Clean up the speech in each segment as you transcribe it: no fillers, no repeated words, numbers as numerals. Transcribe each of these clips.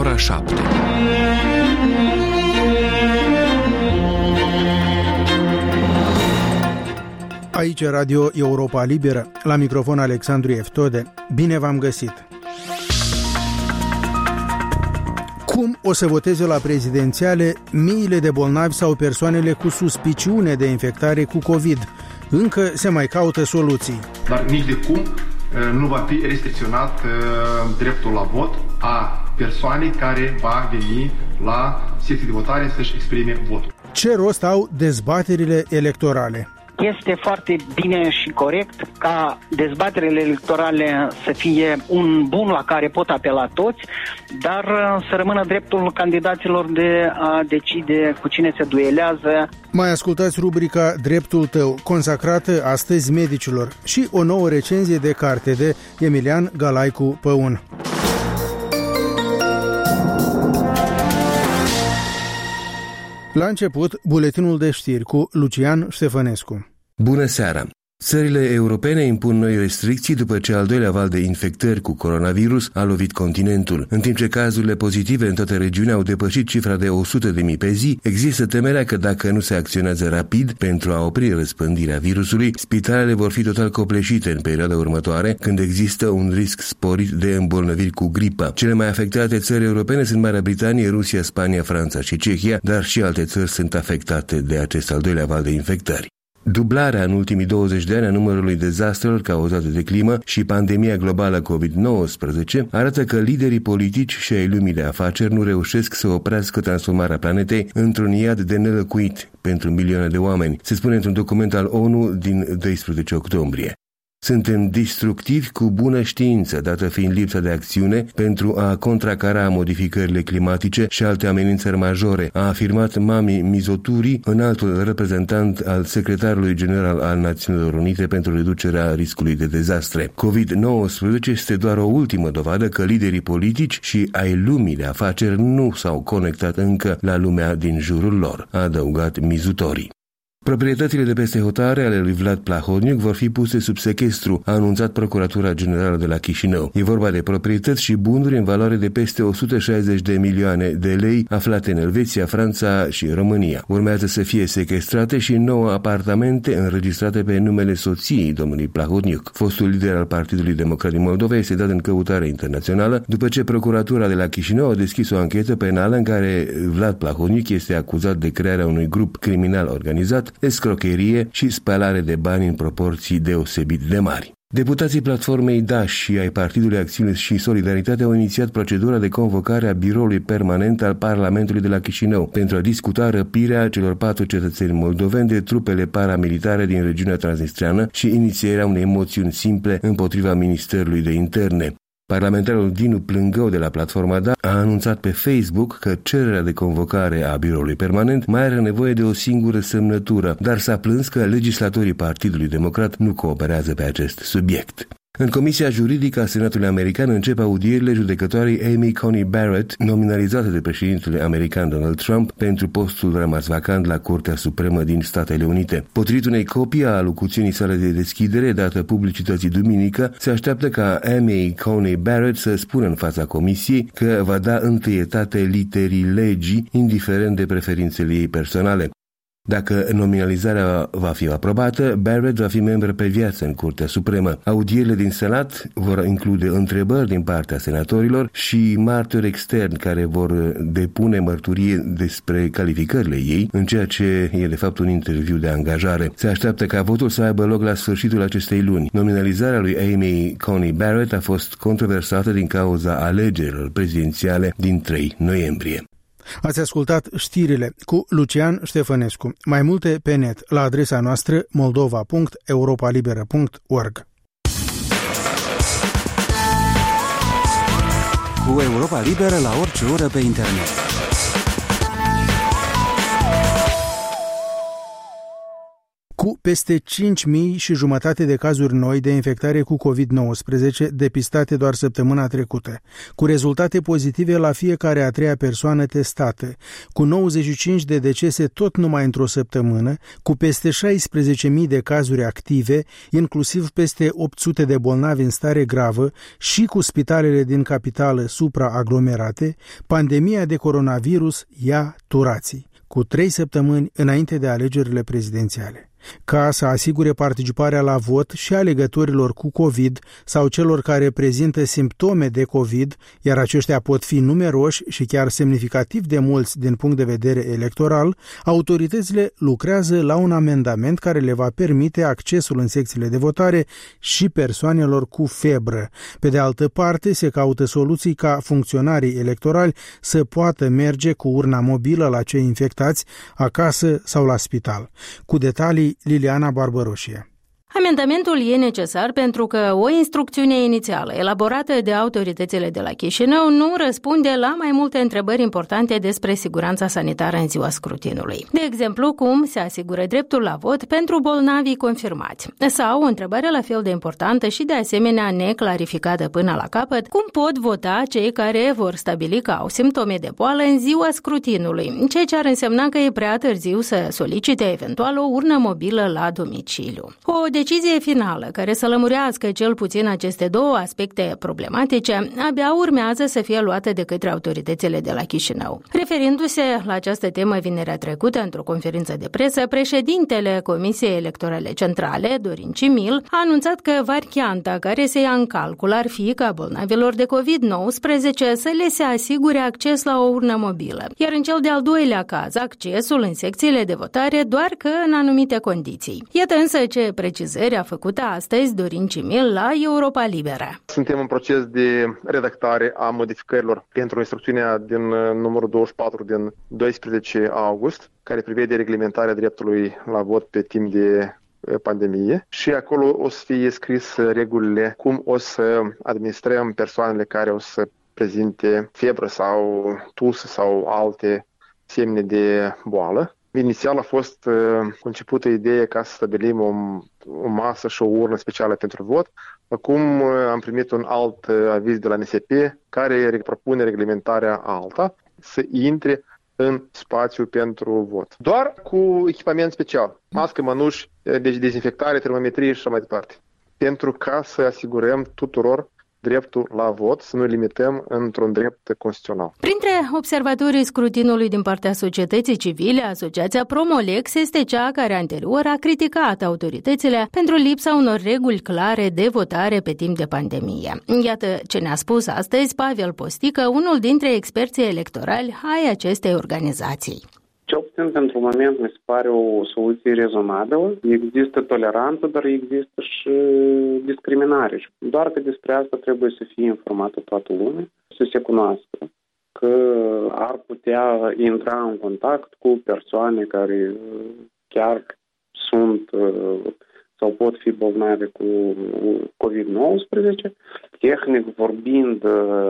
ora 7. Aici Radio Europa Liberă, la microfon Alexandru Eftode. Bine v-am găsit! Cum o să voteze la prezidențiale miile de bolnavi sau persoanele cu suspiciune de infectare cu COVID? Încă se mai caută soluții. Dar nici de cum nu va fi restricționat dreptul la vot a persoanei care va veni la secția de votare să-și exprime votul. Ce rost au dezbaterile electorale? Este foarte bine și corect ca dezbaterile electorale să fie un bun la care pot apela toți, dar să rămână dreptul candidaților de a decide cu cine se duelează. Mai ascultați rubrica Dreptul tău, consacrată astăzi medicilor, și o nouă recenzie de carte de Emilian Galaicu Păun. La început, buletinul de știri cu Lucian Ștefănescu. Bună seara! Țările europene impun noi restricții după ce al doilea val de infectări cu coronavirus a lovit continentul. În timp ce cazurile pozitive în toată regiunea au depășit cifra de 100.000 pe zi, există temerea că dacă nu se acționează rapid pentru a opri răspândirea virusului, spitalele vor fi total copleșite în perioada următoare, când există un risc sporit de îmbolnăviri cu gripă. Cele mai afectate țări europene sunt Marea Britanie, Rusia, Spania, Franța și Cehia, dar și alte țări sunt afectate de acest al doilea val de infectări. Dublarea în ultimii 20 de ani a numărului dezastrelor cauzate de climă și pandemia globală COVID-19 arată că liderii politici și ai lumii de afaceri nu reușesc să oprească transformarea planetei într-un iad de nelăcuit pentru milioane de oameni, se spune într-un document al ONU din 12 octombrie. Suntem destructivi cu bună știință, dată fiind lipsa de acțiune pentru a contracara modificările climatice și alte amenințări majore, a afirmat Mami Mizoturi, înaltul reprezentant al secretarului general al Națiunilor Unite pentru reducerea riscului de dezastre. COVID-19 este doar o ultimă dovadă că liderii politici și ai lumii de afaceri nu s-au conectat încă la lumea din jurul lor, a adăugat Mizoturi. Proprietățile de peste hotare ale lui Vlad Plahotniuc vor fi puse sub sechestru, a anunțat Procuratura Generală de la Chișinău. E vorba de proprietăți și bunuri în valoare de peste 160 de milioane de lei aflate în Elveția, Franța și România. Urmează să fie sequestrate și 9 apartamente înregistrate pe numele soției domnului Plahotniuc. Fostul lider al Partidului Democrat din Moldova este dat în căutare internațională după ce Procuratura de la Chișinău a deschis o anchetă penală în care Vlad Plahotniuc este acuzat de crearea unui grup criminal organizat, escrocherie și spălare de bani în proporții deosebit de mari. Deputații platformei DASH și ai Partidului Acțiune și Solidaritate au inițiat procedura de convocare a biroului permanent al Parlamentului de la Chișinău pentru a discuta răpirea celor 4 cetățeni moldoveni de trupele paramilitare din regiunea transnistreană și inițierea unei moțiuni simple împotriva Ministerului de Interne. Parlamentarul Dinu Plângău de la platforma DA a anunțat pe Facebook că cererea de convocare a biroului permanent mai are nevoie de o singură semnătură, dar s-a plâns că legislatorii Partidului Democrat nu cooperează pe acest subiect. În Comisia Juridică a Senatului American încep audierile judecătoarei Amy Coney Barrett, nominalizată de președintele american Donald Trump pentru postul rămas vacant la Curtea Supremă din Statele Unite. Potrivit unei copii a alocuțiunii sale de deschidere dată publicității duminică, se așteaptă ca Amy Coney Barrett să spună în fața comisiei că va da întâietate literii legii, indiferent de preferințele ei personale. Dacă nominalizarea va fi aprobată, Barrett va fi membru pe viață în Curtea Supremă. Audierile din Senat vor include întrebări din partea senatorilor și martori externi care vor depune mărturie despre calificările ei, în ceea ce e de fapt un interviu de angajare. Se așteaptă ca votul să aibă loc la sfârșitul acestei luni. Nominalizarea lui Amy Coney Barrett a fost controversată din cauza alegerilor prezidențiale din 3 noiembrie. Ați ascultat știrile cu Lucian Ștefănescu. Mai multe pe net la adresa noastră moldova.europalibera.org. Cu Europa Liberă la orice oră pe internet. cu peste 5.500 de cazuri noi de infectare cu COVID-19 depistate doar săptămâna trecută, cu rezultate pozitive la fiecare a treia persoană testată, cu 95 de decese tot numai într-o săptămână, cu peste 16.000 de cazuri active, inclusiv peste 800 de bolnavi în stare gravă și cu spitalele din capitală supraaglomerate, pandemia de coronavirus ia turații, cu 3 săptămâni înainte de alegerile prezidențiale. Ca să asigure participarea la vot și alegătorilor cu COVID sau celor care prezintă simptome de COVID, iar aceștia pot fi numeroși și chiar semnificativ de mulți din punct de vedere electoral, autoritățile lucrează la un amendament care le va permite accesul în secțiile de votare și persoanelor cu febră. Pe de altă parte, se caută soluții ca funcționarii electorali să poată merge cu urna mobilă la cei infectați acasă sau la spital. Cu detalii, Liliana Barbaroșie. Amendamentul e necesar pentru că o instrucțiune inițială elaborată de autoritățile de la Chișinău nu răspunde la mai multe întrebări importante despre siguranța sanitară în ziua scrutinului. De exemplu, cum se asigură dreptul la vot pentru bolnavii confirmați. Sau o întrebare la fel de importantă și de asemenea neclarificată până la capăt, cum pot vota cei care vor stabili că au simptome de boală în ziua scrutinului, ceea ce ar însemna că e prea târziu să solicite eventual o urnă mobilă la domiciliu. O decizie finală care să lămurească cel puțin aceste două aspecte problematice abia urmează să fie luată de către autoritățile de la Chișinău. Referindu-se la această temă vinerea trecută într-o conferință de presă, președintele Comisiei Electorale Centrale, Dorin Cimil, a anunțat că varianta care se ia în calcul ar fi ca bolnavilor de COVID-19 să le se asigure acces la o urnă mobilă, iar în cel de-al doilea caz, accesul în secțiile de votare doar că în anumite condiții. Iată însă ce precizări a făcut astăzi Dorin Cimil la Europa Liberă. Suntem în proces de redactare a modificărilor pentru instrucțiunea din numărul 24 din 12 august, care prevede reglementarea dreptului la vot pe timp de pandemie și acolo o să fie scris regulile cum o să administrăm persoanele care o să prezinte febră sau tusă sau alte semne de boală. Inițial a fost concepută ideea ca să stabilim o masă și o urnă specială pentru vot. Acum am primit un alt aviz de la NSP care propune reglementarea alta să intre în spațiu pentru vot. Doar cu echipament special, mască, mănuși, deci dezinfectare, termometrie și așa mai departe. Pentru ca să asigurăm tuturor dreptul la vot, să nu limităm într-un drept constituțional. Printre observatorii scrutinului din partea societății civile, Asociația Promolex este cea care anterior a criticat autoritățile pentru lipsa unor reguli clare de votare pe timp de pandemie. Iată ce ne-a spus astăzi Pavel Postică, unul dintre experții electorali ai acestei organizații. Cel puțin pentru moment mi se pare o soluție rezonabilă. Există toleranță, dar există și discriminare. Doar că despre asta trebuie să fie informată toată lumea, să se cunoască că ar putea intra în contact cu persoane care chiar sunt sau pot fi bolnavi cu COVID-19. Tehnic vorbind,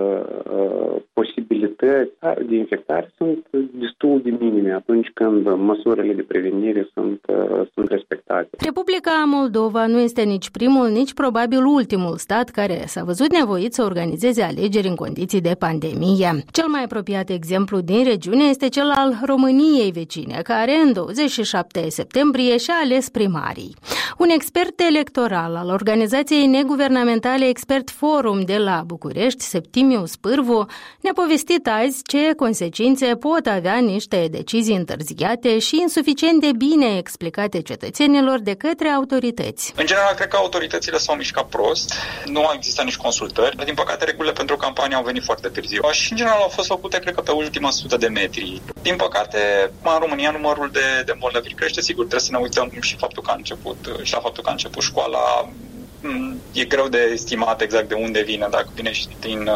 posibilități de infectare sunt destul de minime atunci când măsurile de prevenire sunt respectate. Republica Moldova nu este nici primul, nici probabil ultimul stat care s-a văzut nevoit să organizeze alegeri în condiții de pandemie. Cel mai apropiat exemplu din regiune este cel al României vecine, care în 27 septembrie și-a ales primarii. Un expert electoral al organizației neguvernamentale Expert Forum de la București, Septimiu Spârvu, ne-a povestit azi ce consecințe pot avea niște decizii întârziate și insuficient de bine explicate cetățenilor de către autorități. În general, cred că autoritățile s-au mișcat prost, nu au existat nici consultări. Din păcate, regulile pentru campanie au venit foarte târziu și, în general, au fost făcute, cred că, pe ultima 100 de metri. Din păcate, în România, numărul de bolnavi crește. Sigur, trebuie să ne uităm și faptul că a început școala. E greu de estimat exact de unde vine, dacă vine și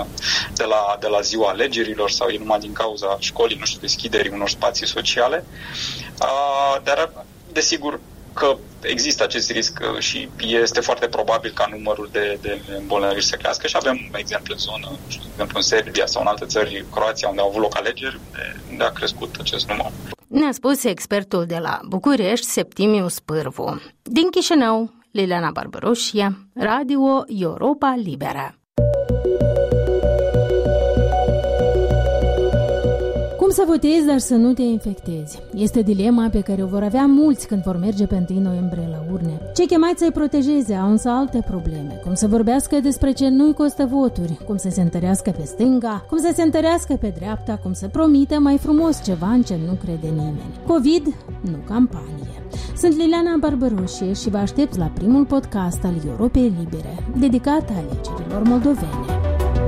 de la ziua alegerilor sau e numai din cauza școlii, deschiderii unor spații sociale. Dar, desigur, că există acest risc și este foarte probabil ca numărul de îmbolnăviri să crească și avem exemple în zonă, de exemplu în Serbia sau în alte țări, Croația, unde au avut loc alegeri, unde a crescut acest număr. ne-a spus expertul de la București, Septimius Pârvu. Din Chișinău, Liliana Barbaroșia, Radio Europa Liberă. Cum să votezi, dar să nu te infectezi? Este dilema pe care o vor avea mulți când vor merge pe 1 noiembrie la urne. Cei chemați să-i protejeze au însă alte probleme. Cum să vorbească despre ce nu-i costă voturi, cum să se întărească pe stânga, cum să se întărească pe dreapta, cum să promită mai frumos ceva în ce nu crede nimeni. COVID, nu campanie. Sunt Liliana Barbaroșie și vă aștept la primul podcast al Europei Libere, dedicat alegerilor moldovene.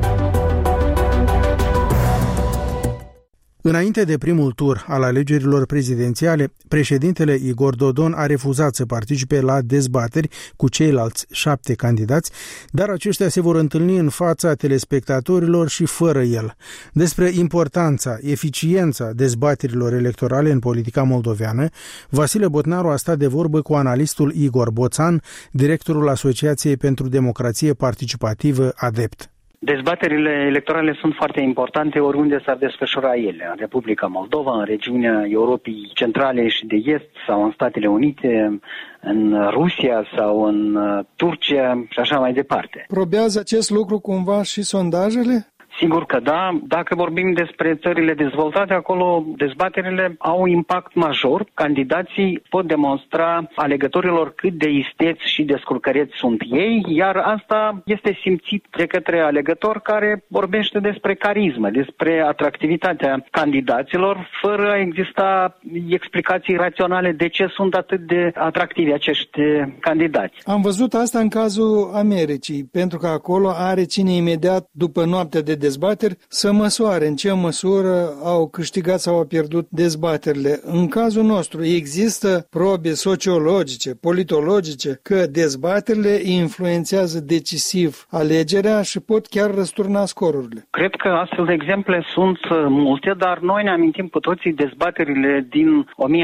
Înainte de primul tur al alegerilor prezidențiale, președintele Igor Dodon a refuzat să participe la dezbateri cu ceilalți 7 candidați, dar aceștia se vor întâlni în fața telespectatorilor și fără el. Despre importanța, eficiența dezbaterilor electorale în politica moldoveană, Vasile Botnaru a stat de vorbă cu analistul Igor Boțan, directorul Asociației pentru Democrație Participativă ADEPT. Dezbaterile electorale sunt foarte importante oriunde s-ar desfășura ele, în Republica Moldova, în regiunea Europei Centrale și de Est sau în Statele Unite, în Rusia sau în Turcia și așa mai departe. Probează acest lucru cumva și sondajele? Sigur că da. Dacă vorbim despre țările dezvoltate, acolo dezbaterile au impact major. Candidații pot demonstra alegătorilor cât de isteți și descurcăreți sunt ei, iar asta este simțit de către alegător care vorbește despre carismă, despre atractivitatea candidaților, fără a exista explicații raționale de ce sunt atât de atractivi acești candidați. Am văzut asta în cazul Americii, pentru că acolo are cine imediat după noaptea de dezbateri să măsoare în ce măsură au câștigat sau au pierdut dezbaterile. În cazul nostru există probe sociologice, politologice că dezbaterile influențează decisiv alegerea și pot chiar răsturna scorurile. Cred că astfel de exemple sunt multe, dar noi ne amintim cu toții dezbaterile din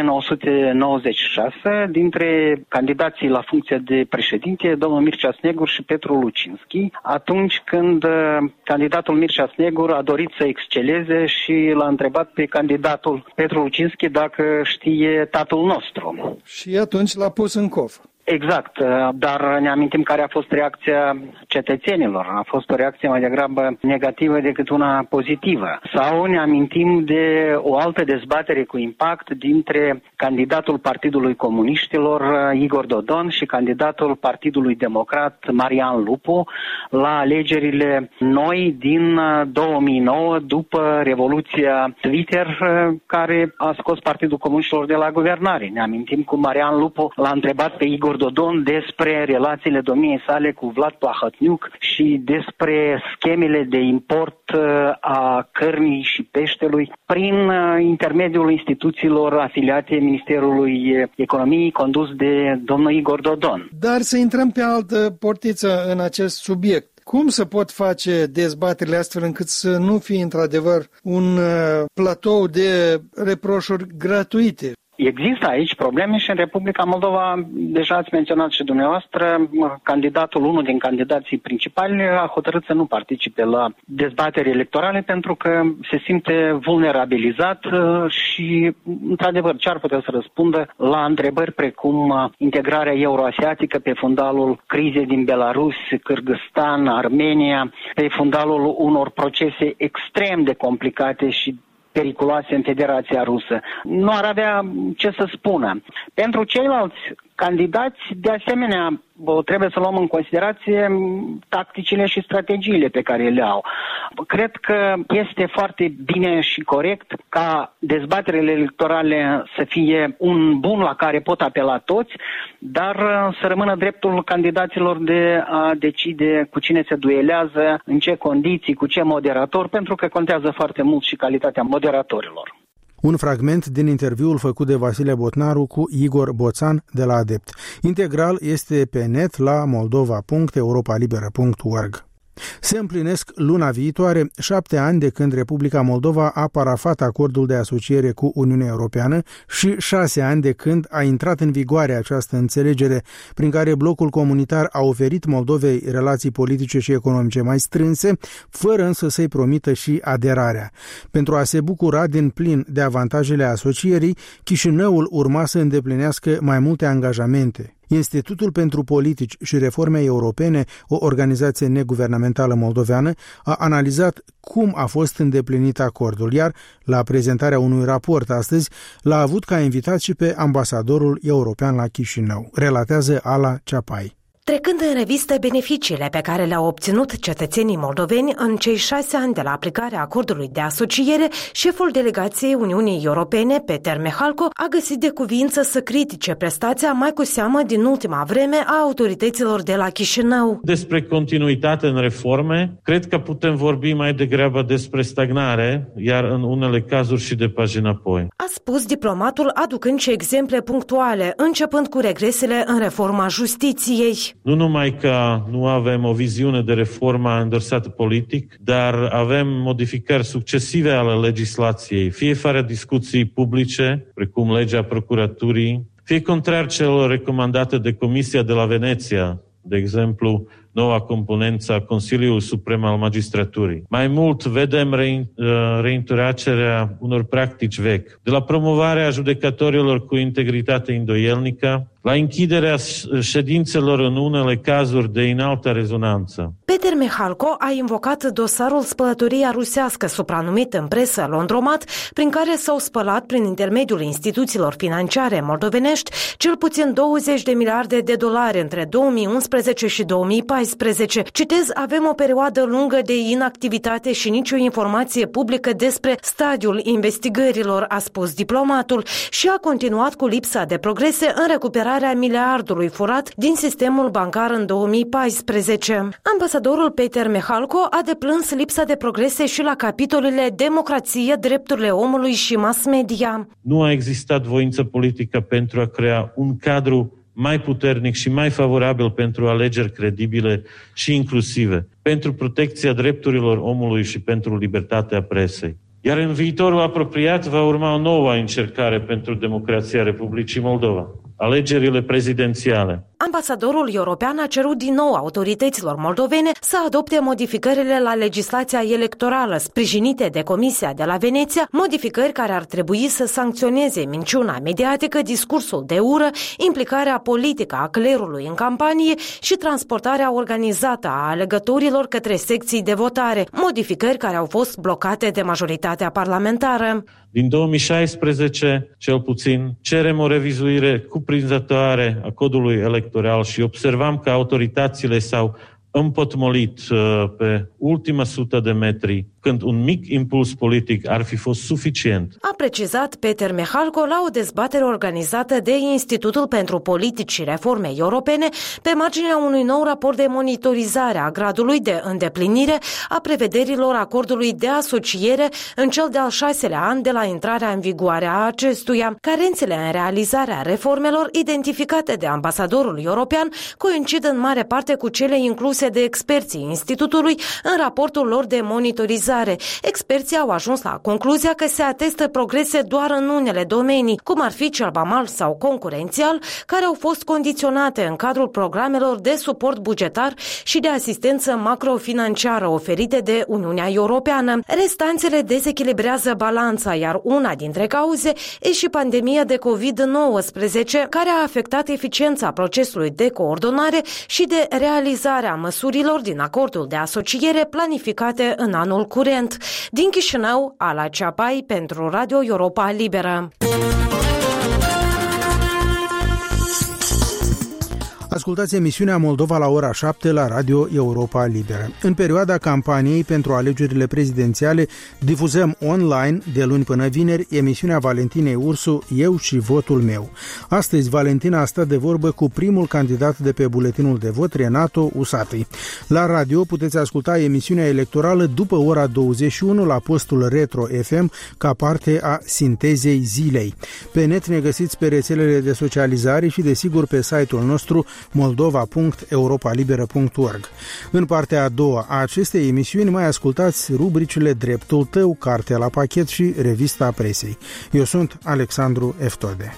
1996 dintre candidații la funcția de președinte, domnul Mircea Snegur și Petru Lucinski, atunci când candidatul Mircea Snegur a dorit să exceleze și l-a întrebat pe candidatul Petru Lucinski dacă știe tatăl nostru. Și atunci l-a pus în cof. Exact, dar ne amintim care a fost reacția cetățenilor. A fost o reacție mai degrabă negativă decât una pozitivă. Sau ne amintim de o altă dezbatere cu impact dintre candidatul Partidului Comuniștilor, Igor Dodon, și candidatul Partidului Democrat, Marian Lupu, la alegerile noi din 2009, după revoluția Twitter, care a scos Partidul Comuniștilor de la guvernare. Ne amintim cum Marian Lupu l-a întrebat pe Igor Dodon despre relațiile domniei sale cu Vlad Plahotniuc și despre schemele de import a cărnii și peștelui prin intermediul instituțiilor afiliate Ministerului Economiei condus de domnul Igor Dodon. Dar să intrăm pe altă portiță în acest subiect. Cum se pot face dezbaterile astfel încât să nu fie într-adevăr un platou de reproșuri gratuite? Există aici probleme și în Republica Moldova, deja ați menționat și dumneavoastră, unul din candidații principali a hotărât să nu participe la dezbateri electorale pentru că se simte vulnerabilizat și, într-adevăr, ce ar putea să răspundă la întrebări precum integrarea euroasiatică pe fundalul crizei din Belarus, Kârgâzstan, Armenia, pe fundalul unor procese extrem de complicate și periculoase în Federația Rusă. Nu ar avea ce să spună. Pentru ceilalți candidați, de asemenea, trebuie să luăm în considerație tacticile și strategiile pe care le au. Cred că este foarte bine și corect ca dezbaterile electorale să fie un bun la care pot apela toți, dar să rămână dreptul candidaților de a decide cu cine se duelează, în ce condiții, cu ce moderator, pentru că contează foarte mult și calitatea moderatorilor. Un fragment din interviul făcut de Vasile Botnaru cu Igor Boțan de la ADEPT. Integral este pe net la moldova.europalibera.org. Se împlinesc luna viitoare 7 ani de când Republica Moldova a parafat acordul de asociere cu Uniunea Europeană și 6 ani de când a intrat în vigoare această înțelegere prin care blocul comunitar a oferit Moldovei relații politice și economice mai strânse, fără însă să-i promită și aderarea. Pentru a se bucura din plin de avantajele asocierii, Chișinăul urma să îndeplinească mai multe angajamente. Institutul pentru Politici și Reforme Europene, o organizație neguvernamentală moldoveană, a analizat cum a fost îndeplinit acordul, iar la prezentarea unui raport astăzi l-a avut ca invitat și pe ambasadorul european la Chișinău, relatează Ala Ceapai. Trecând în revistă beneficiile pe care le-au obținut cetățenii moldoveni în cei 6 ani de la aplicarea acordului de asociere, șeful delegației Uniunii Europene, Peter Mehalco, a găsit de cuviință să critique prestația mai cu seamă din ultima vreme a autorităților de la Chișinău. Despre continuitate în reforme, cred că putem vorbi mai degrabă despre stagnare, iar în unele cazuri și de pași înapoi. A spus diplomatul, aducând și exemple punctuale, începând cu regresele în reforma justiției. Nu numai că nu avem o viziune de reformă îndorsată politic, dar avem modificări succesive ale legislației, fie fără discuții publice, precum legea procuraturii, fie contrar celor recomandate de Comisia de la Veneția, de exemplu, noua componență a Consiliului Suprem al Magistraturii. Mai mult, vedem reîntoarcerea unor practici vechi, de la promovarea judecătorilor cu integritate îndoielnică, la închiderea ședințelor în unele cazuri de înaltă rezonanță. Peter Mehalco a invocat dosarul spălătoria rusească, supranumit în presă Laundromat, prin care s-au spălat prin intermediul instituțiilor financiare moldovenești cel puțin 20 de miliarde de dolari între 2011 și 2014. Citez, avem o perioadă lungă de inactivitate și nicio informație publică despre stadiul investigărilor, a spus diplomatul, și a continuat cu lipsa de progrese în recuperarea miliardului furat din sistemul bancar în 2014. Ambasadorul Peter Mehalco a deplâns lipsa de progrese și la capitolele democrație, drepturile omului și mass media. Nu a existat voință politică pentru a crea un cadru mai puternic și mai favorabil pentru alegeri credibile și inclusive, pentru protecția drepturilor omului și pentru libertatea presei. Iar în viitorul apropiat va urma o nouă încercare pentru democrația Republicii Moldova, alegerile prezidențiale. Ambasadorul european a cerut din nou autorităților moldovene să adopte modificările la legislația electorală sprijinite de Comisia de la Veneția, modificări care ar trebui să sancționeze minciuna mediatică, discursul de ură, implicarea politică a clerului în campanie și transportarea organizată a alegătorilor către secții de votare, modificări care au fost blocate de majoritatea parlamentară. Din 2016, cel puțin, cerem o revizuire cuprinzătoare a codului electoral și observam că autoritățile s-au împotmolit pe ultima 100 de metri, când un mic impuls politic ar fi fost suficient. A precizat Peter Mehalco la o dezbatere organizată de Institutul pentru Politici și Reforme Europene pe marginea unui nou raport de monitorizare a gradului de îndeplinire a prevederilor acordului de asociere în cel de-al 6-lea an de la intrarea în vigoare a acestuia. Carențele în realizarea reformelor identificate de ambasadorul european coincid în mare parte cu cele incluse de experții Institutului în raportul lor de monitorizare. Experții au ajuns la concluzia că se atestă progrese doar în unele domenii, cum ar fi cel vamal sau concurențial, care au fost condiționate în cadrul programelor de suport bugetar și de asistență macrofinanciară oferite de Uniunea Europeană. Restanțele dezechilibrează balanța, iar una dintre cauze e și pandemia de COVID-19, care a afectat eficiența procesului de coordonare și de realizare a măsurilor din acordul de asociere planificate în anul curent. Din Chișinău, Ala Ceapai pentru Radio Europa Liberă. Ascultați emisiunea Moldova la ora 7 la Radio Europa Liberă. În perioada campaniei pentru alegerile prezidențiale difuzăm online, de luni până vineri, emisiunea Valentinei Ursu, Eu și votul meu. Astăzi, Valentina a stat de vorbă cu primul candidat de pe buletinul de vot, Renato Usatăi. La radio puteți asculta emisiunea electorală după ora 21 la postul Retro FM ca parte a Sintezei zilei. Pe net ne găsiți pe rețelele de socializare și, desigur, pe site-ul nostru moldova.europalibera.org. În partea a doua a acestei emisiuni mai ascultați rubricile Dreptul tău, Cartea la pachet și Revista presei. Eu sunt Alexandru Eftode.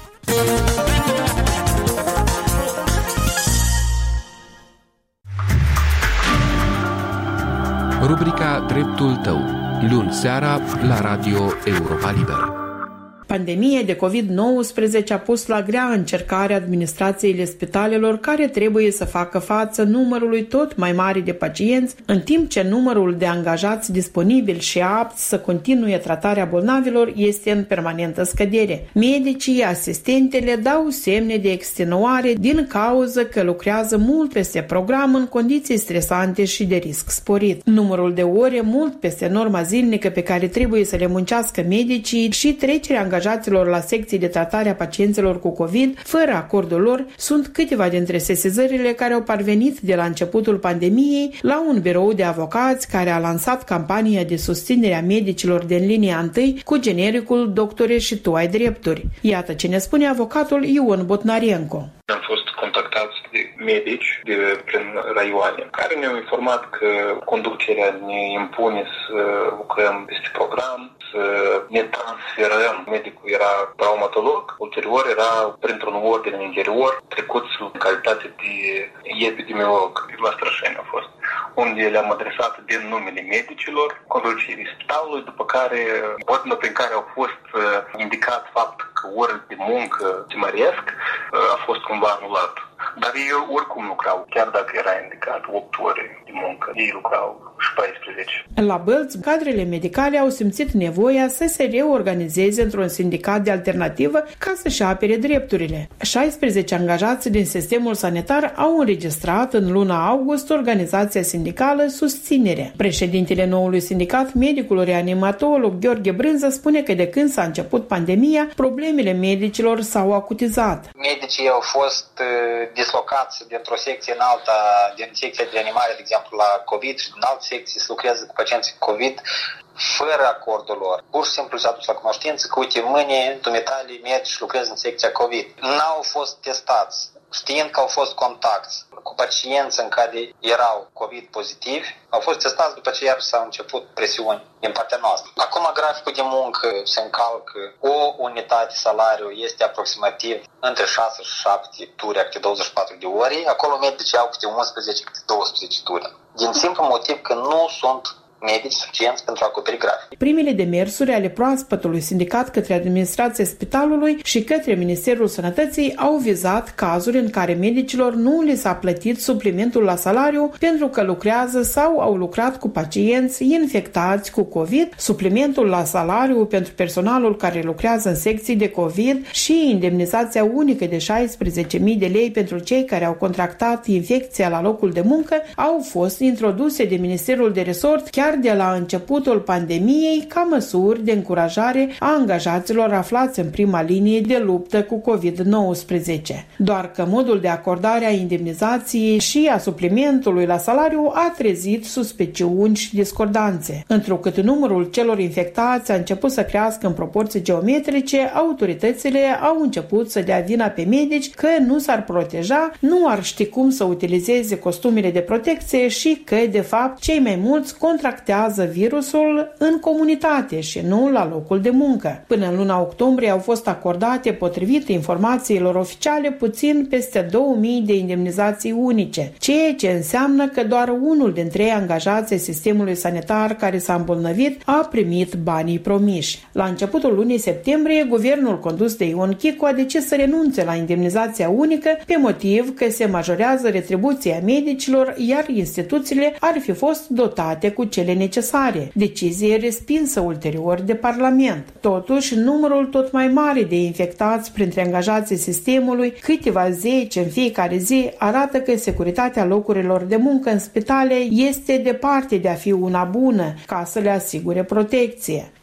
Rubrica Dreptul tău, luni seara la Radio Europa Liberă. Pandemia de COVID-19 a pus la grea încercare administrațiile spitalelor care trebuie să facă față numărului tot mai mare de pacienți, în timp ce numărul de angajați disponibili și apți să continue tratarea bolnavilor este în permanentă scădere. Medicii, asistentele dau semne de extenuare din cauză că lucrează mult peste program în condiții stresante și de risc sporit. Numărul de ore mult peste norma zilnică pe care trebuie să le muncească medicii și trecerea angajaților la secții de tratare a pacienților cu COVID, fără acordul lor, sunt câteva dintre sesizările care au parvenit de la începutul pandemiei la un birou de avocați care a lansat campania de susținere a medicilor din linia întâi cu genericul "Doctore, și tu ai drepturi". Iată ce ne spune avocatul Ion Botnarenko. Am fost contactați de medici prin raioane care ne-au informat că conducerea ne impune să lucrăm peste program, să ne transferăm. Medicul era traumatolog, ulterior era printr-un ordine interior trecut în calitate de epidemiolog. La Strășeni a fost, unde le-am adresat din numele medicilor, conducerii spitalului, după care ordinul prin care au fost indicat faptul că orele de muncă se măresc a fost cumva anulat. Dar ei oricum lucrau, chiar dacă era indicat 8 ore de muncă, ei lucrau și 14. La Bălți, cadrele medicale au simțit nevoia să se reorganizeze într-un sindicat de alternativă ca să-și apere drepturile. 16 angajați din sistemul sanitar au înregistrat în luna august organizația sindicală Susținere. Președintele noului sindicat, medicul reanimatolog Gheorghe Brânză, spune că de când s-a început pandemia, problemele medicilor s-au acutizat. Medicii au fost dislocați dintr-o secție în alta, din secția de reanimare, de exemplu, la COVID și din alte secții se lucrează cu pacienții cu COVID fără acordul lor. Pur și simplu s-a dus la cunoștință că, uite, mâine, dumitale, mergi și lucrezi în secția COVID. N-au fost testați, știind că au fost contacti cu pacienți în care erau COVID pozitivi, au fost testați, după ce iar s-au început presiuni din partea noastră. Acum graficul de muncă se încalcă, o unitate salariu este aproximativ între 6 și 7 ture, câte 24 de ore, acolo medicii au câte 11, câte 12 ture. Din simplu motiv că nu sunt medici suficienți pentru a acoperi grafic. Primele demersuri ale proaspătului sindicat către administrația spitalului și către Ministerul Sănătății au vizat cazuri în care medicilor nu li s-a plătit suplimentul la salariu pentru că lucrează sau au lucrat cu pacienți infectați cu COVID, suplimentul la salariu pentru personalul care lucrează în secții de COVID și indemnizația unică de 16.000 de lei pentru cei care au contractat infecția la locul de muncă au fost introduse de Ministerul de Resort chiar de la începutul pandemiei ca măsuri de încurajare a angajaților aflați în prima linie de luptă cu COVID-19. Doar că modul de acordare a indemnizației și a suplimentului la salariu a trezit suspiciuni și discordanțe. Întrucât numărul celor infectați a început să crească în proporții geometrice, autoritățile au început să dea vina pe medici că nu s-ar proteja, nu ar ști cum să utilizeze costumele de protecție și că, de fapt, cei mai mulți contractează virusul în comunitate și nu la locul de muncă. Până în luna octombrie au fost acordate, potrivit informațiilor oficiale, puțin peste 2000 de indemnizații unice, ceea ce înseamnă că doar unul din 3 angajați ai sistemului sanitar care s-a îmbolnăvit a primit banii promiși. La începutul lunii septembrie, guvernul condus de Ion Chicu a decis să renunțe la indemnizația unică pe motiv că se majorează retribuția medicilor, iar instituțiile ar fi fost dotate cu cele necesare. Decizie respinsă ulterior de Parlament. Totuși, numărul tot mai mare de infectați printre angajații sistemului, câteva zeci în fiecare zi, arată că securitatea locurilor de muncă în spitale este departe de a fi una bună ca să le asigure protecție.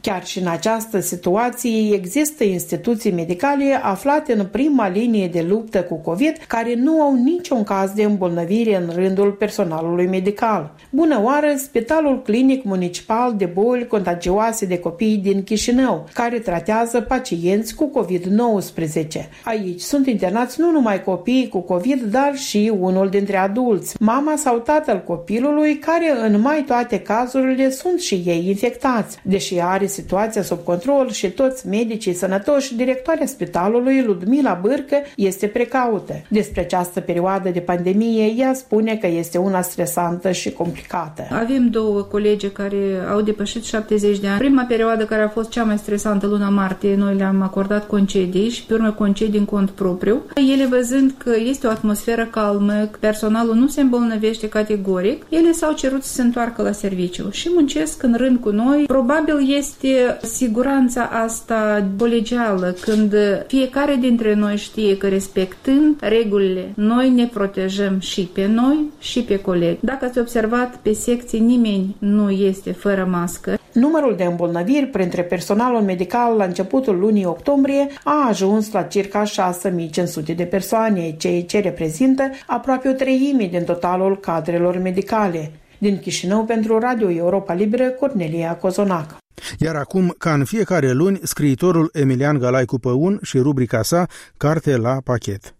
Chiar și în această situație există instituții medicale aflate în prima linie de luptă cu COVID care nu au niciun caz de îmbolnăvire în rândul personalului medical. Bună oară, Spitalul Clinic Municipal de Boli Contagioase de Copii din Chișinău, care tratează pacienți cu COVID-19. Aici sunt internați nu numai copiii cu COVID, dar și unul dintre adulți, mama sau tatăl copilului, care în mai toate cazurile sunt și ei infectați. Deși are situația sub control și toți medicii sănătoși, directoarea spitalului, Ludmila Bârcă, este precaută. Despre această perioadă de pandemie, ea spune că este una stresantă și complicată. Avem două colegi care au depășit 70 de ani. Prima perioadă care a fost cea mai stresantă, luna martie, noi le-am acordat concedii și pe urmă concedii în cont propriu. Ele văzând că este o atmosferă calmă, că personalul nu se îmbolnăvește categoric, ele s-au cerut să se întoarcă la serviciu și muncesc în rând cu noi. Probabil este siguranța asta colegială, când fiecare dintre noi știe că respectând regulile, noi ne protejăm și pe noi și pe colegi. Dacă ați observat, pe secții nimeni nu este fără mască. Numărul de îmbolnăviri printre personalul medical la începutul lunii octombrie a ajuns la circa 6.500 de persoane, ceea ce reprezintă aproape o treime din totalul cadrelor medicale. Din Chișinău, pentru Radio Europa Liberă, Cornelia Cozonac. Iar acum, ca în fiecare luni, scriitorul Emilian Galaicu Păun și rubrica sa Carte la pachet.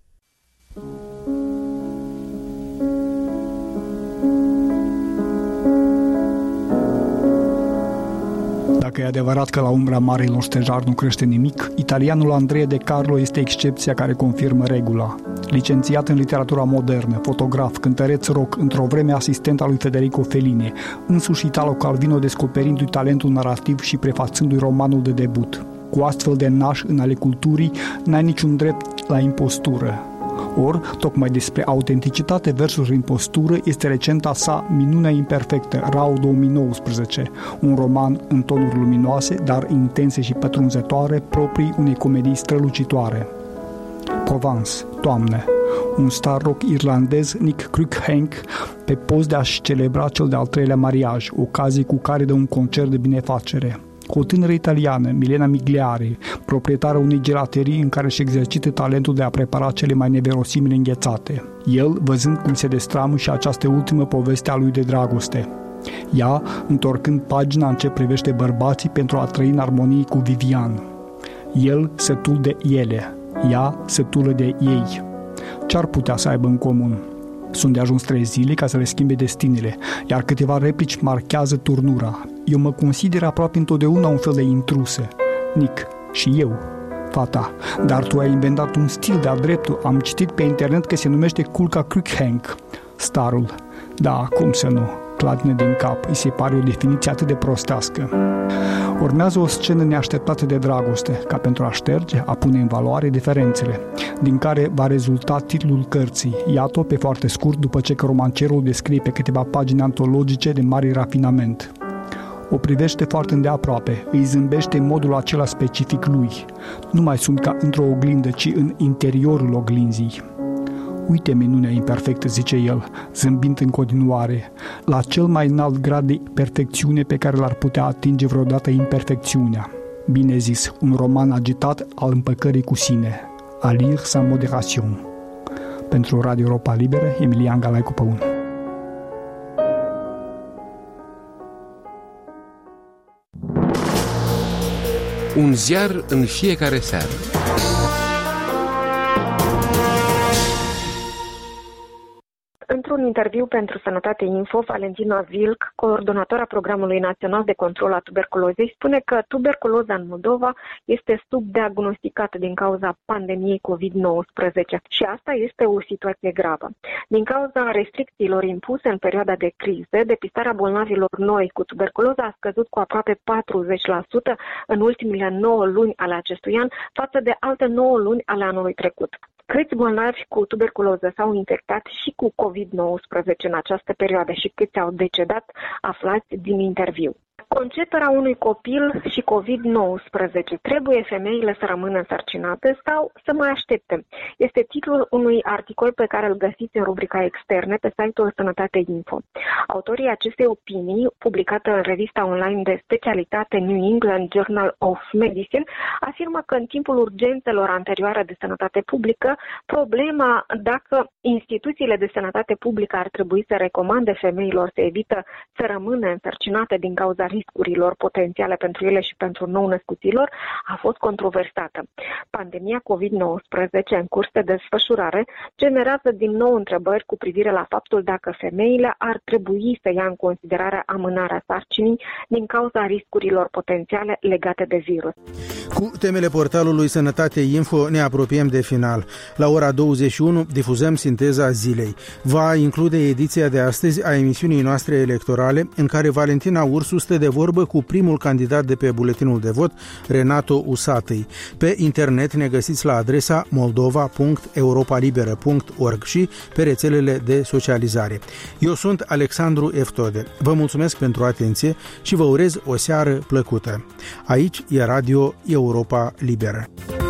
Dacă e adevărat că la umbra marilor stejari nu crește nimic, italianul Andrea De Carlo este excepția care confirmă regula. Licențiat în literatura modernă, fotograf, cântăreț rock, într-o vreme asistent al lui Federico Fellini, însuși Italo Calvino descoperindu-i talentul narrativ și prefațându-i romanul de debut. Cu astfel de naș în ale culturii, n-ai niciun drept la impostură. Ori, tocmai despre autenticitate versus impostură este recenta sa Minunea imperfectă, RAW 2019, un roman în tonuri luminoase, dar intense și pătrunzătoare, proprii unei comedii strălucitoare. Provence, toamnă. Un star rock irlandez, Nick Cruikshank, pe post de a-și celebra cel de-al treilea mariaj, ocazie cu care dă un concert de binefacere. Cu o tânără italiană, Milena Migliari, proprietară unei gelaterii în care își exercită talentul de a prepara cele mai neverosimile înghețate. El, văzând cum se destramă și această ultimă poveste a lui de dragoste. Ea, întorcând pagina în ce privește bărbații pentru a trăi în armonie cu Vivian. El, sătul de ele. Ea, sătulă de ei. Ce-ar putea să aibă în comun? Sunt de ajuns 3 zile ca să le schimbe destinele, iar câteva replici marchează turnura. Eu mă consider aproape întotdeauna un fel de intrusă. Nick, și eu, fata, dar tu ai inventat un stil de-a dreptul. Am citit pe internet că se numește culca Cruikshank. Starul, da, cum să nu, clatine din cap, îi se pare o definiție atât de prostească. Urmează o scenă neașteptată de dragoste, ca pentru a șterge, a pune în valoare diferențele, din care va rezulta titlul cărții. Iată-o pe foarte scurt după ce romancerul descrie pe câteva pagini antologice de mare rafinament. O privește foarte îndeaproape, îi zâmbește în modul acela specific lui. Nu mai sunt ca într-o oglindă, ci în interiorul oglinzii. Uite minunea imperfectă, zice el, zâmbind în continuare, la cel mai înalt grad de perfecțiune pe care l-ar putea atinge vreodată imperfecțiunea. Bine zis, un roman agitat al împăcării cu sine. A lire sans modération. Pentru Radio Europa Liberă, Emilian Galaicu Păun. Un ziar în fiecare seară. Într-un interviu pentru Sănătate Info, Valentina Vilc, coordonatoarea Programului Național de Control a Tuberculozei, spune că tuberculoza în Moldova este subdiagnosticată din cauza pandemiei COVID-19 și asta este o situație gravă. Din cauza restricțiilor impuse în perioada de criză, depistarea bolnavilor noi cu tuberculoză a scăzut cu aproape 40% în ultimele 9 luni ale acestui an față de alte 9 luni ale anului trecut. Câți bolnavi cu tuberculoză s-au infectat și cu COVID-19 în această perioadă și câți au decedat, aflați din interviu. Conceperea unui copil și COVID-19. Trebuie femeile să rămână însărcinate sau să mai aștepte? Este titlul unui articol pe care îl găsiți în rubrica Externe pe site-ul Sănătate Info. Autorii acestei opinii, publicată în revista online de specialitate New England Journal of Medicine, afirmă că în timpul urgențelor anterioare de sănătate publică, problema dacă instituțiile de sănătate publică ar trebui să recomande femeilor să evită să rămână însărcinate din cauza riscurilor potențiale pentru ele și pentru nou-născuților, a fost controversată. Pandemia COVID-19 în curs de desfășurare generează din nou întrebări cu privire la faptul dacă femeile ar trebui să ia în considerare amânarea sarcinii din cauza riscurilor potențiale legate de virus. Cu temele portalului Sănătate Info ne apropiem de final. La ora 21 difuzăm sinteza zilei. Va include ediția de astăzi a emisiunii noastre electorale, în care Valentina Ursu stă de vorbă cu primul candidat de pe buletinul de vot, Renato Usatăi. Pe internet ne găsiți la adresa moldova.europalibera.org și pe rețelele de socializare. Eu sunt Alexandru Eftode. Vă mulțumesc pentru atenție și vă urez o seară plăcută. Aici e Radio Europa Liberă.